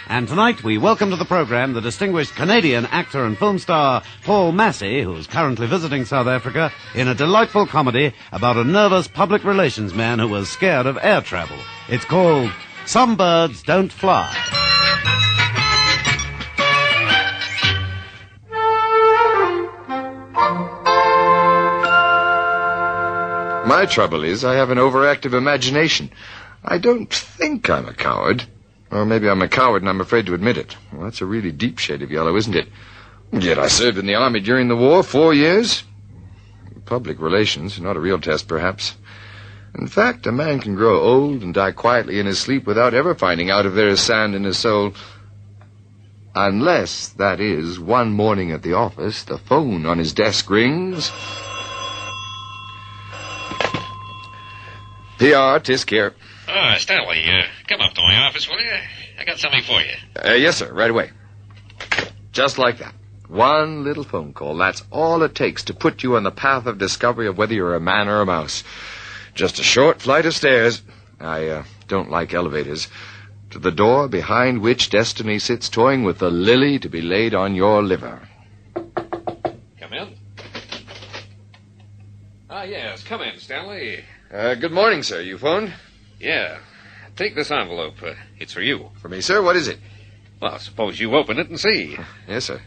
And tonight we welcome to the program the distinguished Canadian actor and film star Paul Massey, who's currently visiting South Africa in a delightful comedy about a nervous public relations man who was scared of air travel. It's called Some Birds Don't Fly. My trouble is I have an overactive imagination. I don't think I'm a coward. Or maybe I'm a coward and I'm afraid to admit it. Well, that's a really deep shade of yellow, isn't it? Yet I served in the army during the war, 4 years. Public relations, not a real test, perhaps. In fact, a man can grow old and die quietly in his sleep without ever finding out if there is sand in his soul. Unless, that is, one morning at the office, the phone on his desk rings. PR, Tisk here. Stanley, come up to my office, will you? I got something for you. Yes, sir, right away. Just like that. One little phone call. That's all it takes to put you on the path of discovery of whether you're a man or a mouse. Just a short flight of stairs. I don't like elevators. To the door behind which destiny sits toying with the lily to be laid on your liver. Come in. Yes, come in, Stanley. Good morning, sir. You phoned? Yeah. Take this envelope. It's for you. For me, sir? What is it? Well, suppose you open it and see. Yes, sir.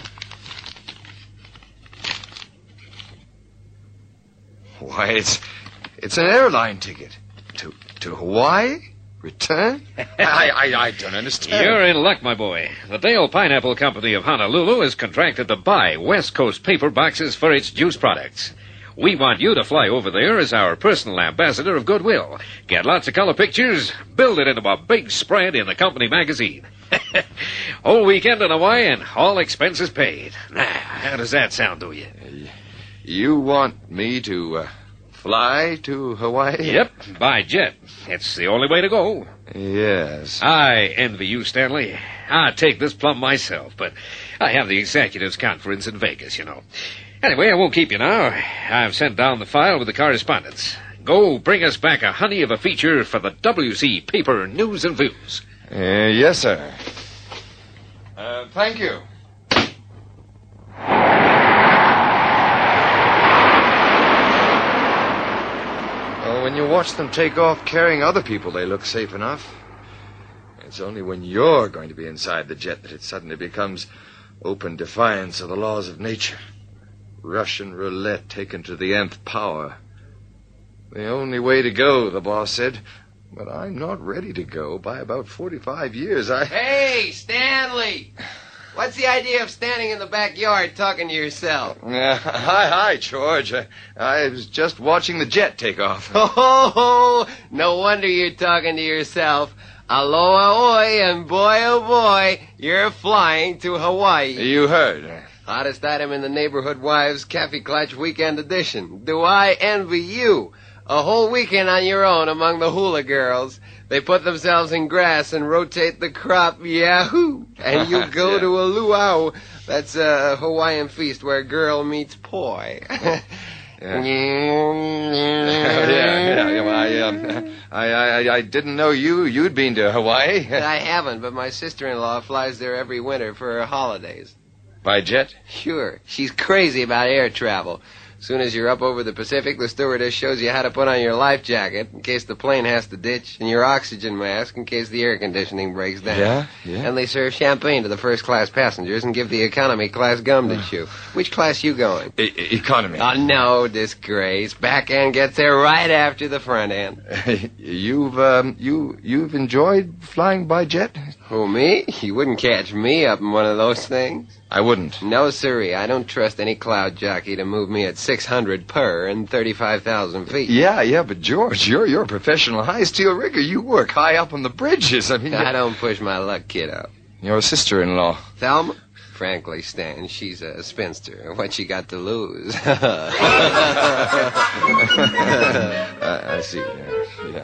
Why, it's an airline ticket. To Hawaii? Return? I don't understand. You're in luck, my boy. The Dale Pineapple Company of Honolulu has contracted to buy West Coast paper boxes for its juice products. We want you to fly over there as our personal ambassador of goodwill. Get lots of color pictures, build it into a big spread in the company magazine. Whole weekend in Hawaii and all expenses paid. Now, how does that sound to you? You want me to fly to Hawaii? Yep, by jet. It's the only way to go. Yes. I envy you, Stanley. I'd take this plumb myself, but I have the executives' conference in Vegas, you know. Anyway, I won't keep you now. I've sent down the file with the correspondence. Go bring us back a honey of a feature for the WC Paper News and Views. Yes, sir. Thank you. Well, when you watch them take off carrying other people, they look safe enough. It's only when you're going to be inside the jet that it suddenly becomes open defiance of the laws of nature. Russian roulette taken to the nth power. The only way to go, the boss said. But I'm not ready to go. By about 45 years, Hey, Stanley! What's the idea of standing in the backyard talking to yourself? Hi, George. I was just watching the jet take off. Oh, no wonder you're talking to yourself. Aloha oi, and boy, oh boy, you're flying to Hawaii. You heard. Hottest item in the Neighborhood Wives Cafe Clutch Weekend Edition. Do I envy you? A whole weekend on your own among the hula girls. They put themselves in grass and rotate the crop. Yahoo! And you go to a luau. That's a Hawaiian feast where girl meets poi. I didn't know you'd been to Hawaii. I haven't, but my sister-in-law flies there every winter for her holidays. By jet? Sure. She's crazy about air travel. As soon as you're up over the Pacific, the stewardess shows you how to put on your life jacket in case the plane has to ditch, and your oxygen mask in case the air conditioning breaks down. Yeah? And they serve champagne to the first-class passengers and give the economy class gum to chew. Which class you going? Economy. Oh, no disgrace. Back end gets there right after the front end. You've enjoyed flying by jet? Who, me? You wouldn't catch me up in one of those things. I wouldn't. No, sirree. I don't trust any cloud jockey to move me at 600 per and 35,000 feet. Yeah, but George, you're a professional high steel rigger. You work high up on the bridges. I don't push my luck, kiddo. Your sister-in-law. Thelma? Frankly, Stan, she's a spinster. What she got to lose? I see. Yeah.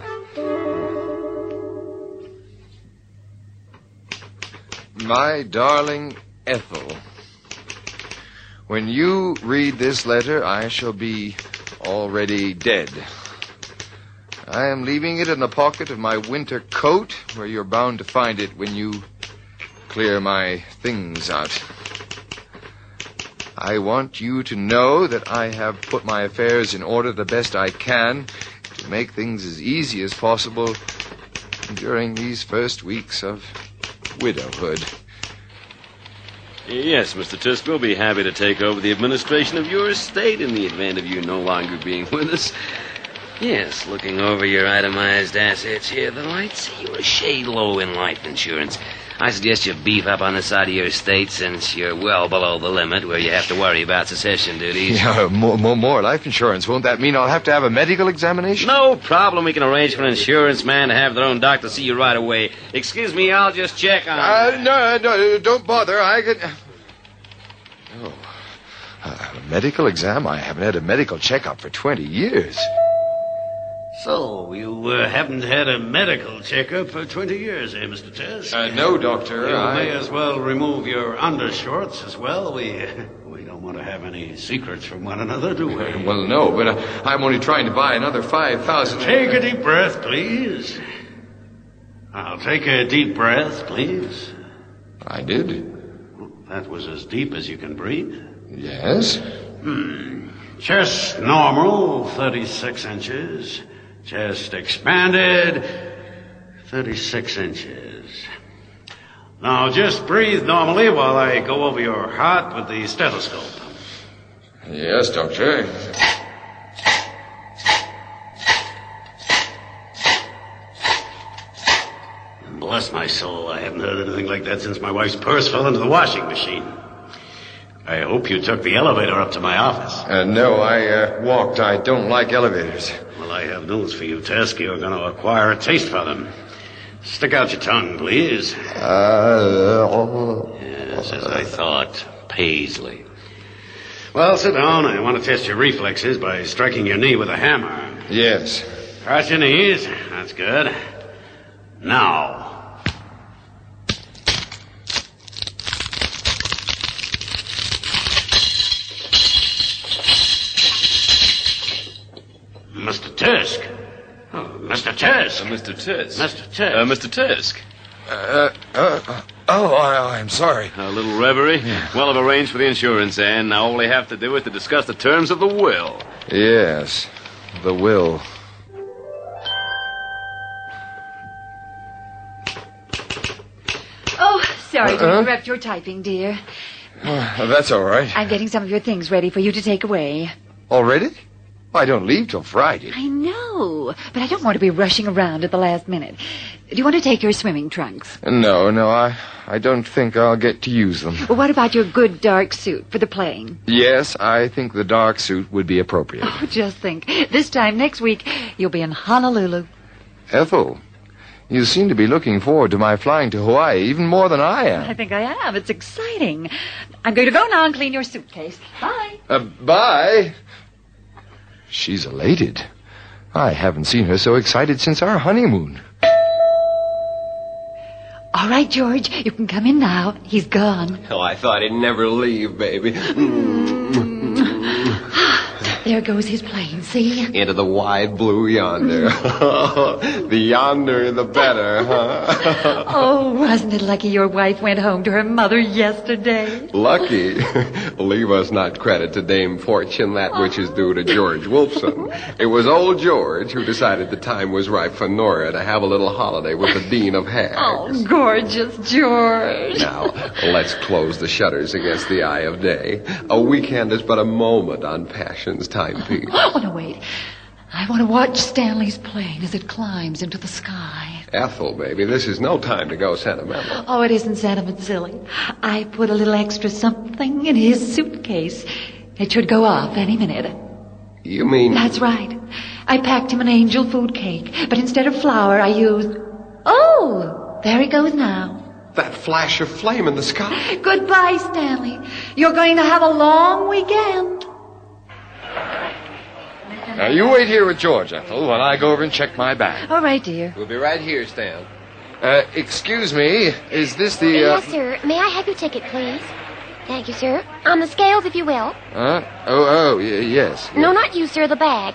My darling Ethel, when you read this letter, I shall be already dead. I am leaving it in the pocket of my winter coat, where you're bound to find it when you clear my things out. I want you to know that I have put my affairs in order the best I can to make things as easy as possible during these first weeks of widowhood. Yes, Mr. Tusk, we'll be happy to take over the administration of your estate in the event of you no longer being with us. Yes, looking over your itemized assets here, though, I'd say you're a shade low in life insurance. I suggest you beef up on the side of your estate since you're well below the limit where you have to worry about succession duties. Yeah, more life insurance. Won't that mean I'll have to have a medical examination? No problem. We can arrange for an insurance man to have their own doctor see you right away. Excuse me, I'll just check on... No, don't bother. I could... Oh, a medical exam? I haven't had a medical checkup for 20 years. So, you haven't had a medical checkup for 20 years, eh, Mr. Tusk? No, Doctor. You may as well remove your undershorts as well. We don't want to have any secrets from one another, do we? Well, no, but I'm only trying to buy another 5,000... Take a deep breath, please. I'll take a deep breath, please. I did. That was as deep as you can breathe. Yes? Chest normal, 36 inches. Chest expanded, 36 inches. Now just breathe normally while I go over your heart with the stethoscope. Yes, Doctor. Bless my soul, I haven't heard anything like that since my wife's purse fell into the washing machine. I hope you took the elevator up to my office. No, I walked. I don't like elevators. Well, I have news for you, Tusk. You're going to acquire a taste for them. Stick out your tongue, please. Yes, as I thought. Paisley. Well, sit down. I want to test your reflexes by striking your knee with a hammer. Yes. Cross your knees. That's good. Now. Mr. Tusk. Oh, Mr. Tusk. Mr. Tusk. Mr. Tusk. Mr. Tusk. I'm sorry. A little reverie. Yeah. Well, I've arranged for the insurance, and now all we have to do is to discuss the terms of the will. Yes, the will. Oh, sorry to interrupt your typing, dear. That's all right. I'm getting some of your things ready for you to take away. Already? I don't leave till Friday. I know, but I don't want to be rushing around at the last minute. Do you want to take your swimming trunks? No, I don't think I'll get to use them. Well, what about your good dark suit for the plane? Yes, I think the dark suit would be appropriate. Oh, just think. This time next week, you'll be in Honolulu. Ethel, you seem to be looking forward to my flying to Hawaii even more than I am. I think I am. It's exciting. I'm going to go now and clean your suitcase. Bye. Bye. She's elated. I haven't seen her so excited since our honeymoon. All right, George, you can come in now. He's gone. Oh, I thought he'd never leave, baby. There goes his plane, see? Into the wide blue yonder. The yonder, the better, huh? Oh, wasn't it lucky your wife went home to her mother yesterday? Lucky. Leave us not credit to Dame Fortune that which is due to George Wolfson. It was old George who decided the time was ripe for Nora to have a little holiday with the Dean of Hags. Oh, gorgeous George. Now, let's close the shutters against the eye of day. A weekend is but a moment on passion's timepiece. Oh, no, wait. I want to watch Stanley's plane as it climbs into the sky. Ethel, baby, this is no time to go sentimental. Oh, it isn't sentiment, silly. I put a little extra something in his suitcase. It should go off any minute. You mean... That's right. I packed him an angel food cake, but instead of flour, I used... Oh, there he goes now. that flash of flame in the sky? Goodbye, Stanley. You're going to have a long weekend. Now, you wait here with George, Ethel, while I go over and check my bag. All right, dear. We'll be right here, Stan. Excuse me, is this the, Yes, sir. May I have your ticket, please? Thank you, sir. On the scales, if you will. yes. No, not you, sir. The bag.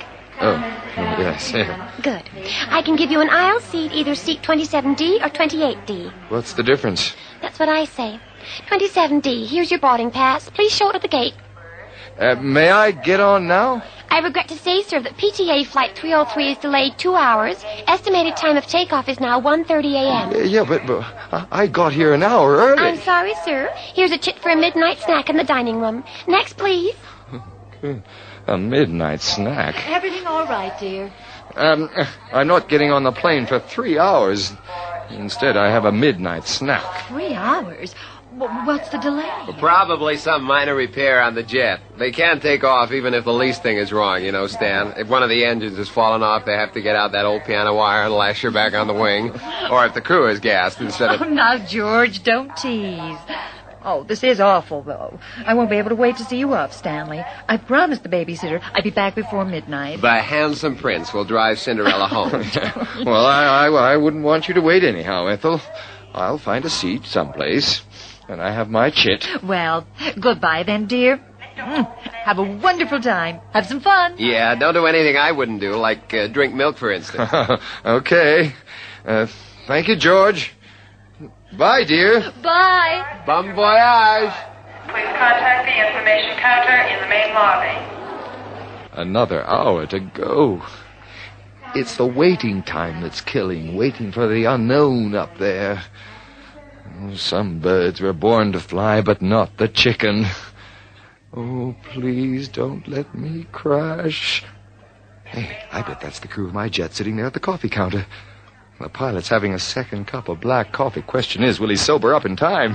Oh, yes. Good. I can give you an aisle seat, either seat 27D or 28D. What's the difference? That's what I say. 27D, here's your boarding pass. Please show it at the gate. May I get on now? I regret to say, sir, that PTA Flight 303 is delayed 2 hours. Estimated time of takeoff is now 1:30 a.m. Yeah, but I got here an hour early. I'm sorry, sir. Here's a chit for a midnight snack in the dining room. Next, please. A midnight snack. Everything all right, dear? I'm not getting on the plane for 3 hours. Instead, I have a midnight snack. 3 hours? What's the delay? Probably some minor repair on the jet. They can't take off even if the least thing is wrong, you know, Stan. If one of the engines has fallen off, they have to get out that old piano wire and lash her back on the wing. Or if the crew is gassed instead of... Oh, now, George, don't tease. Oh, this is awful, though. I won't be able to wait to see you off, Stanley. I promised the babysitter I'd be back before midnight. The handsome prince will drive Cinderella home. Well, I wouldn't want you to wait anyhow, Ethel. I'll find a seat someplace. And I have my chit. Well, goodbye then, dear. Have a wonderful time. Have some fun. Yeah, don't do anything I wouldn't do, like drink milk, for instance. Okay. Thank you, George. Bye, dear. Bye. Bon voyage. Please contact the information counter in the main lobby. Another hour to go. It's the waiting time that's killing, waiting for the unknown up there. Oh, some birds were born to fly, but not the chicken. Oh, please don't let me crash. Hey, I bet that's the crew of my jet sitting there at the coffee counter. The pilot's having a second cup of black coffee. Question is, will he sober up in time?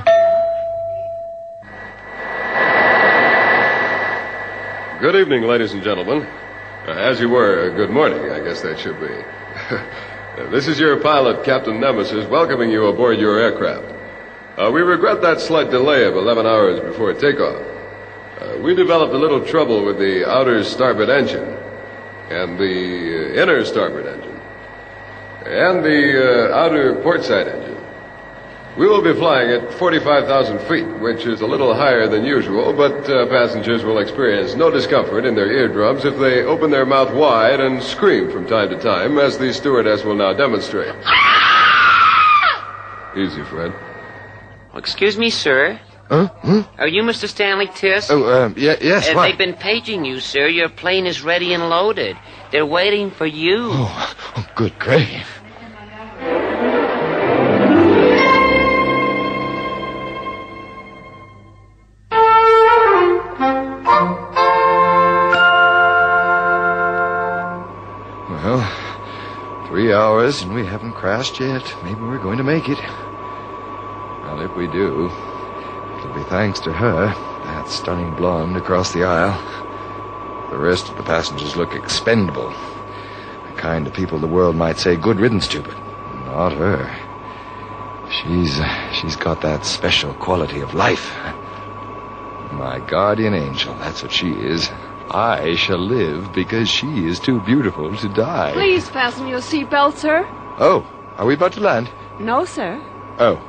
Good evening, ladies and gentlemen. As you were, good morning, I guess that should be. This is your pilot, Captain Nemesis, welcoming you aboard your aircraft. We regret that slight delay of 11 hours before takeoff. We developed a little trouble with the outer starboard engine, and the inner starboard engine, and the outer port side engine. We will be flying at 45,000 feet, which is a little higher than usual, but passengers will experience no discomfort in their eardrums if they open their mouth wide and scream from time to time, as the stewardess will now demonstrate. Easy, Fred. Excuse me, sir. Huh? Are you Mr. Stanley Tisk? Oh, yes, what? They've been paging you, sir. Your plane is ready and loaded. They're waiting for you. Oh, good grave. Well, 3 hours and we haven't crashed yet. Maybe we're going to make it. Well, if we do, it'll be thanks to her, that stunning blonde across the aisle. The rest of the passengers look expendable. The kind of people the world might say good riddance to, but not her. She's got that special quality of life. My guardian angel, that's what she is. I shall live because she is too beautiful to die. Please fasten your seatbelt, sir. Oh, are we about to land? No, sir. Oh.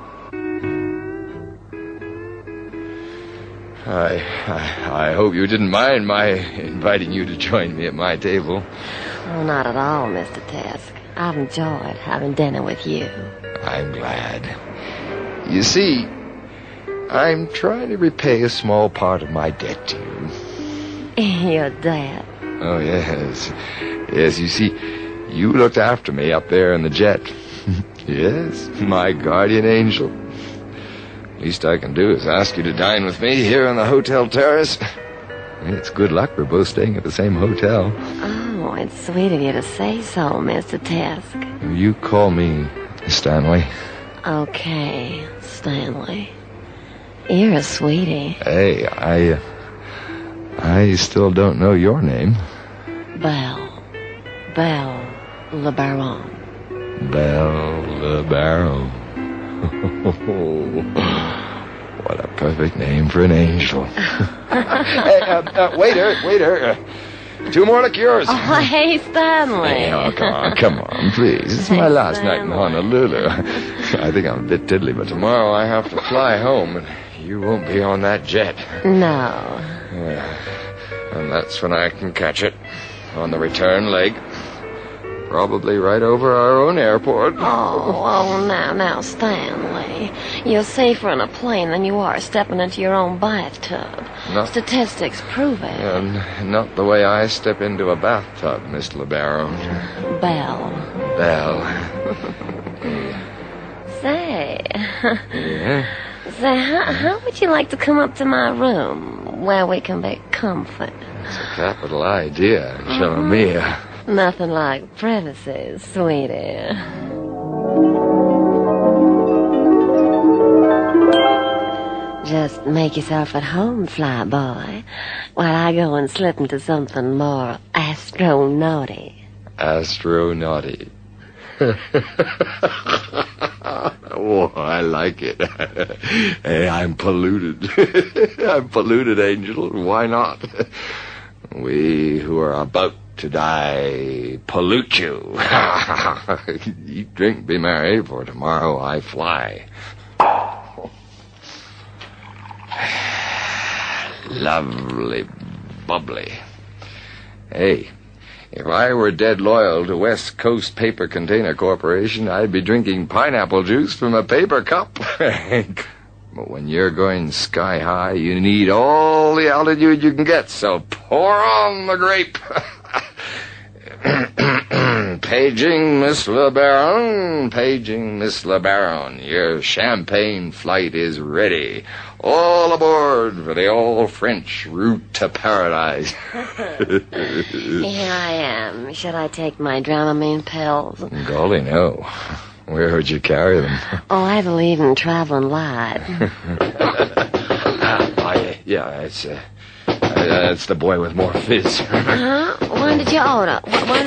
I hope you didn't mind my inviting you to join me at my table. Oh, not at all, Mr. Tisk. I've enjoyed having dinner with you. I'm glad. You see, I'm trying to repay a small part of my debt to you. Your dad? Oh, yes. Yes, you see, you looked after me up there in the jet. Yes, my guardian angel. Least I can do is ask you to dine with me here on the hotel terrace. It's good luck we're both staying at the same hotel. Oh, it's sweet of you to say so, Mr. Tisk. You call me Stanley. Okay, Stanley. You're a sweetie. Hey, I still don't know your name. Belle Le Baron. Belle Le Baron. What a perfect name for an angel. Hey, waiter. 2 more liqueurs. Oh, hey, Stanley. Hey, oh, come on, please. It's my last night in Honolulu. I think I'm a bit tiddly, but tomorrow I have to fly home, and you won't be on that jet. No. Yeah. And that's when I can catch it. on the return leg. Probably right over our own airport. Now, Stanley. You're safer in a plane than you are stepping into your own bathtub. Statistics prove it. Not the way I step into a bathtub, Miss LeBaron. Belle. Say. Yeah? Say, how would you like to come up to my room where we can be comfort? It's a capital idea, Mia. Nothing like privacy, sweetie. Just make yourself at home, flyboy, while I go and slip into something more astronauty. Astronauty. Oh, I like it. Hey, I'm polluted. I'm polluted, Angel. Why not? We who are about to die pollute you. Eat, drink, be merry, for tomorrow I fly. Lovely, bubbly. Hey, if I were dead loyal to West Coast Paper Container Corporation, I'd be drinking pineapple juice from a paper cup. But when you're going sky high, you need all the altitude you can get, so pour on the grape. Paging Miss LeBaron. Your champagne flight is ready. All aboard for the all-French route to paradise. Here I am. Should I take my Dramamine pills? Golly, no. Where would you carry them? Oh, I believe in traveling light. That's the boy with more fizz. When did you order?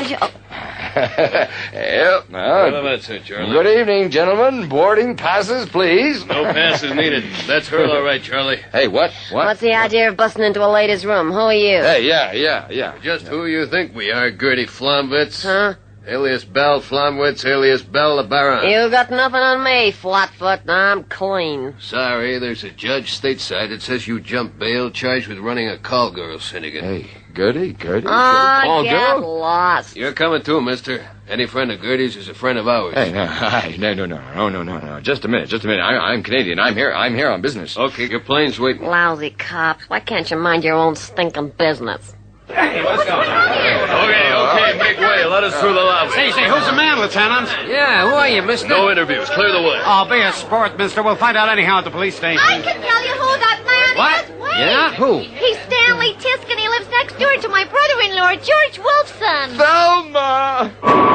Yep. Well, that's it, Charlie. Good evening, gentlemen. Boarding passes, please. No passes needed. That's her, all right, Charlie. Hey, what? What's the idea of busting into a lady's room? Who are you? Hey, yeah. Just who you think we are, Gertie Flomwitz? Huh? Alias Belle Flomwitz, alias Belle LeBaron. You got nothing on me, flatfoot. I'm clean. Sorry, there's a judge stateside that says you jumped bail charged with running a call girl syndicate. Hey, Gertie? Oh, get lost. You're coming too, mister. Any friend of Gertie's is a friend of ours. Hey, no. Just a minute. I'm Canadian. I'm here on business. Okay, your plane's waiting. Lousy cops. Why can't you mind your own stinking business? Hey, what's going on? Okay, make way. Let us through the lobby. Say, who's the man, Lieutenant? Yeah, who are you, mister? No interviews. Clear the way. Oh, be a sport, mister. We'll find out anyhow at the police station. I can tell you who that man What? is. Wait. Yeah? Who? He's Stanley Tisk, and he lives next door to my brother-in-law, George Wolfson. Thelma!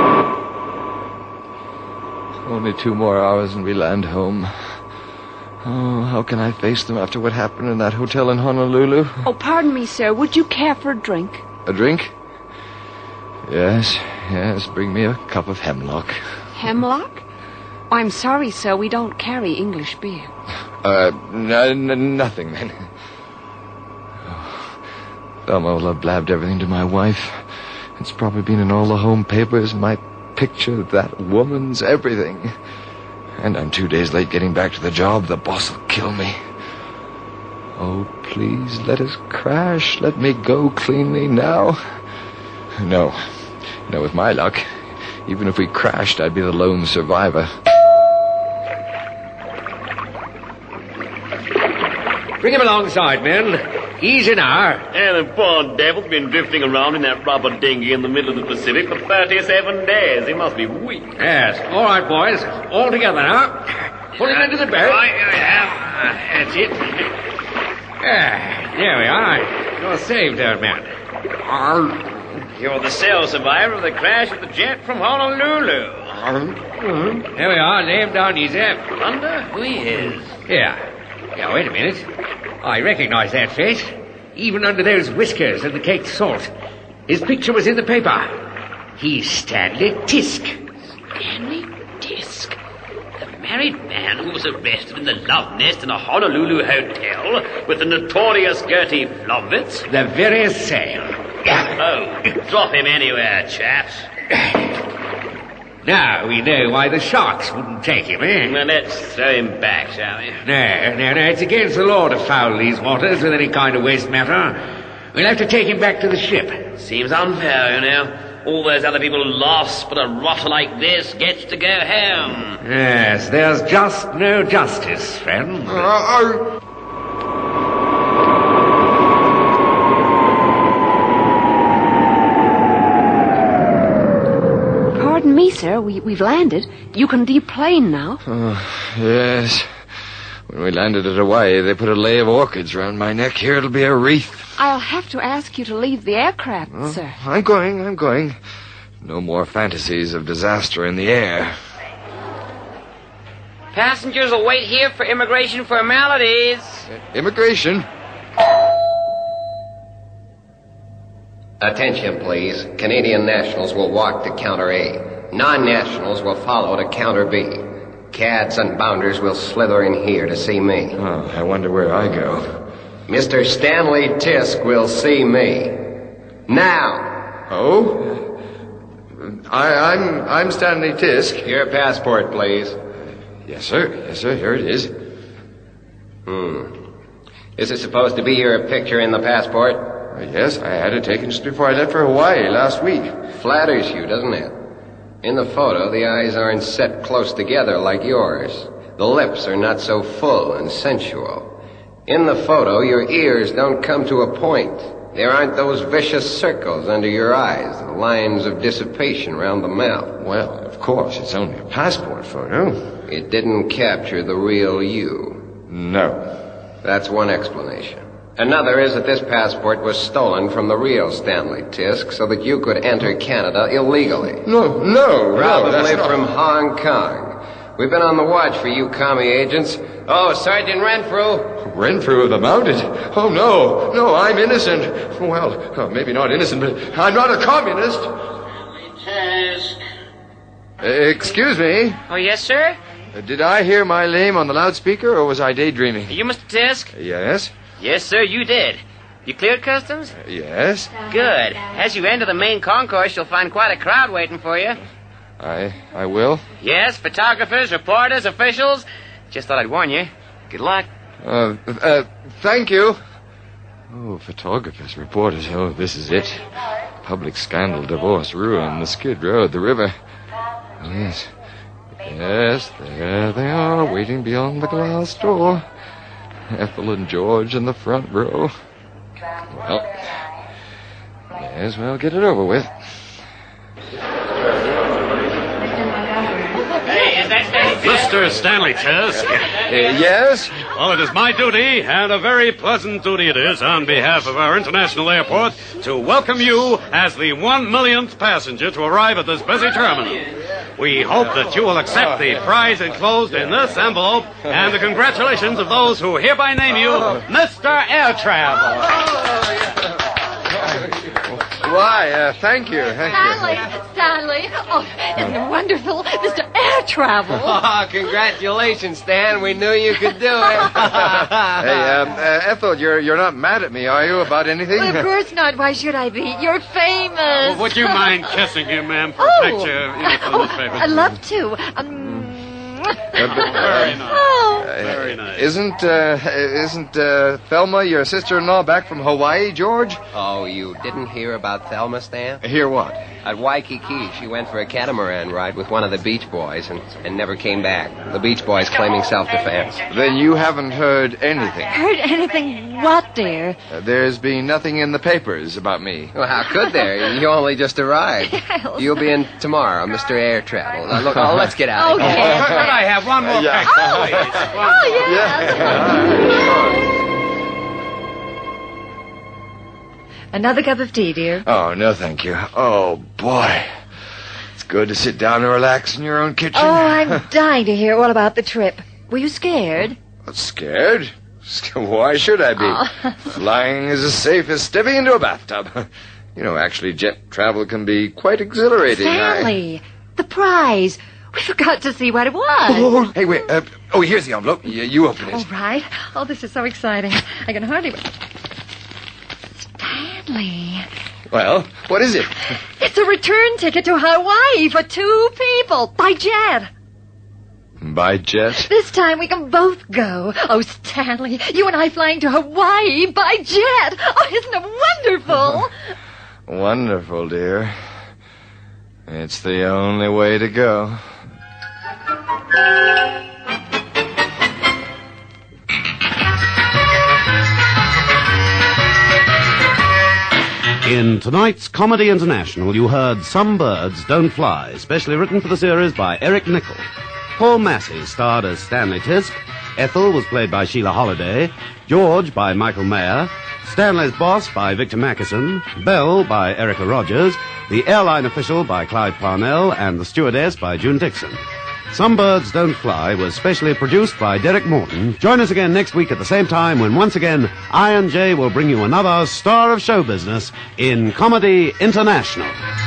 Only 2 more hours and we land home. Oh, how can I face them after what happened in that hotel in Honolulu? Oh, pardon me, sir. Would you care for a drink? A drink? Yes. Bring me a cup of hemlock. Hemlock? I'm sorry, sir. We don't carry English beer. Nothing then. Thelma will have blabbed everything to my wife. It's probably been in all the home papers. My picture, that woman's everything. And I'm 2 days late getting back to the job. The boss will kill me. Oh, please, let us crash. Let me go cleanly now. No, with my luck, even if we crashed, I'd be the lone survivor. Bring him alongside, men. Easy now. And the poor devil's been drifting around in that rubber dinghy in the middle of the Pacific for 37 days. He must be weak. Yes. All right, boys. All together now. Pull him into the boat. That's it. There we are. You're saved, old man. You're the sole survivor of the crash of the jet from Honolulu. There we are. Lay him down easy. Wonder who he is. Yeah, wait a minute. I recognize that face. Even under those whiskers and the caked salt. His picture was in the paper. He's Stanley Tisk. Stanley Tisk? The married man who was arrested in the love nest in a Honolulu hotel with the notorious Gertie Flomwitz? The very same. Oh, drop him anywhere, chaps. Now we know why the sharks wouldn't take him, eh? Well, let's throw him back, shall we? No. It's against the law to foul these waters with any kind of waste matter. We'll have to take him back to the ship. Seems unfair, you know. All those other people lost, but a rotter like this gets to go home. Yes, there's just no justice, friend. Pardon me, sir. We've landed. You can deplane now. Yes. When we landed at Hawaii, they put a lei of orchids round my neck. Here it'll be a wreath. I'll have to ask you to leave the aircraft, sir. I'm going. No more fantasies of disaster in the air. Passengers will wait here for immigration formalities. Immigration? Attention, please. Canadian nationals will walk to counter A. Non-nationals will follow to counter B. Cads and bounders will slither in here to see me. Oh, I wonder where I go. Mr. Stanley Tisk will see me. Now. Oh? I'm Stanley Tisk. Your passport, please. Yes, sir. Here it is. Is it supposed to be your picture in the passport? Yes, I had it taken just before I left for Hawaii last week. Flatters you, doesn't it? In the photo, the eyes aren't set close together like yours. The lips are not so full and sensual. In the photo, your ears don't come to a point. There aren't those vicious circles under your eyes, the lines of dissipation round the mouth. Well, of course, it's only a passport photo. It didn't capture the real you. No. That's one explanation. Another is that this passport was stolen from the real Stanley Tisk so that you could enter Canada illegally. No. Probably from Hong Kong. We've been on the watch for you commie agents. Oh, Sergeant Renfrew. Renfrew of the Mounted? Oh, no, I'm innocent. Well, maybe not innocent, but I'm not a communist. Excuse me. Oh, yes, sir? Did I hear my name on the loudspeaker, or was I daydreaming? You, Mr. Tisk? Yes. Yes, sir, you did. You cleared customs? Yes. Good. As you enter the main concourse, you'll find quite a crowd waiting for you. I will? Yes, photographers, reporters, officials. Just thought I'd warn you. Good luck. Thank you. Oh, photographers, reporters. Oh, this is it. Public scandal, divorce, ruin, the Skid Row, the river. Yes. Yes, there they are, waiting beyond the glass door. Ethel and George in the front row. Well, may as well get it over with. Mr. Stanley Tisk. Yes? Well, it is my duty, and a very pleasant duty it is, on behalf of our international airport, to welcome you as the 1,000,000th passenger to arrive at this busy terminal. We hope that you will accept the prize enclosed in this envelope and the congratulations of those who hereby name you Mr. Air Travel. Why, thank you. Stanley. Oh, isn't it wonderful? Mr. Air Travel. Oh, congratulations, Stan. We knew you could do it. Hey, Ethel, you're not mad at me, are you, about anything? Well, of course not. Why should I be? You're famous. Well, would you mind kissing him, ma'am, for a picture for the newspaper? I'd love to. Very nice. Oh. Very nice. Isn't Thelma your sister-in-law back from Hawaii, George? Oh, you didn't hear about Thelma, Stan? Hear what? At Waikiki, she went for a catamaran ride with one of the Beach Boys and never came back. The Beach Boys claiming self-defense. Then you haven't heard anything. Heard anything? What, dear? There's been nothing in the papers about me. Well, how could there? You only just arrived. Yes. You'll be in tomorrow, Mr. Air Travel. Now, look, let's get out of here. Okay. Could I have one more picture, please? Another cup of tea, dear. Oh, no, thank you. Oh, boy. It's good to sit down and relax in your own kitchen. Oh, I'm dying to hear all about the trip. Were you scared? Scared? Why should I be? Oh. Flying is as safe as stepping into a bathtub. You know, actually, jet travel can be quite exhilarating. Stanley, the prize. We forgot to see what it was. Oh, hey, wait. Here's the envelope. You open it. All right. Oh, this is so exciting. I can hardly... Stanley. Well, what is it? It's a return ticket to Hawaii for 2 people by jet. By jet? This time we can both go. Oh, Stanley, you and I flying to Hawaii by jet. Oh, isn't it wonderful? Wonderful, dear. It's the only way to go. In tonight's Comedy International, you heard Some Birds Don't Fly, specially written for the series by Eric Nichol. Paul Massey starred as Stanley Tisp. Ethel was played by Sheila Holiday. George by Michael Mayer. Stanley's boss by Victor Mackison. Belle by Erica Rogers. The airline official by Clyde Parnell. And the stewardess by June Dixon. Some Birds Don't Fly was specially produced by Derek Morton. Join us again next week at the same time when once again I and Jay will bring you another star of show business in Comedy International.